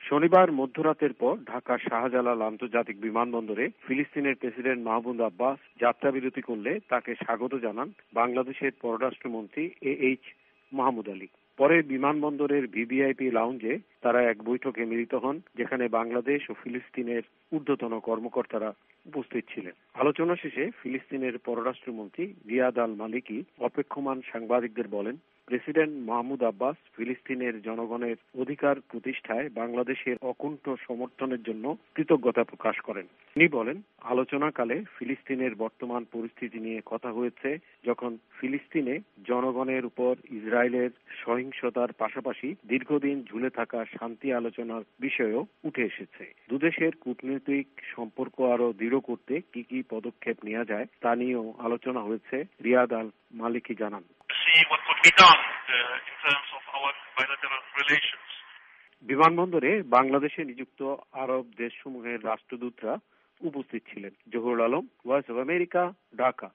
শনিবার মধ্যরাতের পর ঢাকার শাহজালাল আন্তর্জাতিক বিমানবন্দরে ফিলিস্তিনের প্রেসিডেন্ট মাহমুদ আব্বাস যাত্রাবিরতি করলে তাকে স্বাগত জানান বাংলাদেশের পররাষ্ট্রমন্ত্রী এইচ মাহমুদ আলী। পরে বিমানবন্দরের ভিভিআইপি লাউঞ্জে তারা এক বৈঠকে মিলিত হন, যেখানে বাংলাদেশ ও ফিলিস্তিনের ঊর্ধ্বতন কর্মকর্তারা উপস্থিত ছিলেন। আলোচনা শেষে ফিলিস্তিনের পররাষ্ট্রমন্ত্রী রিয়াদ আল মালিকি অপেক্ষমান সাংবাদিকদের বলেন, প্রেসিডেন্ট মাহমুদ আব্বাস ফিলিস্তিনের জনগণের অধিকার প্রতিষ্ঠায় বাংলাদেশের অকুণ্ঠ সমর্থনের জন্য কৃতজ্ঞতা প্রকাশ করেন। তিনি বলেন, আলোচনাকালে ফিলিস্তিনের বর্তমান পরিস্থিতি নিয়ে কথা হয়েছে, যখন ফিলিস্তিনে জনগণের উপর ইসরায়েলের সহিংসতার পাশাপাশি দীর্ঘদিন ঝুলে থাকা শান্তি আলোচনার বিষয়ও উঠে এসেছে। দুদেশের কূটনৈতিক সম্পর্ক আরো দৃঢ় করতে কি কি পদক্ষেপ নেওয়া যায় তা নিয়েও আলোচনা হয়েছে, রিয়াদ আল মালিকি জানান। বিমানবন্দরে বাংলাদেশে নিযুক্ত আরব দেশসমূহের রাষ্ট্রদূতরা উপস্থিত ছিলেন। Zahurul Alam, Voice of America, Dhaka.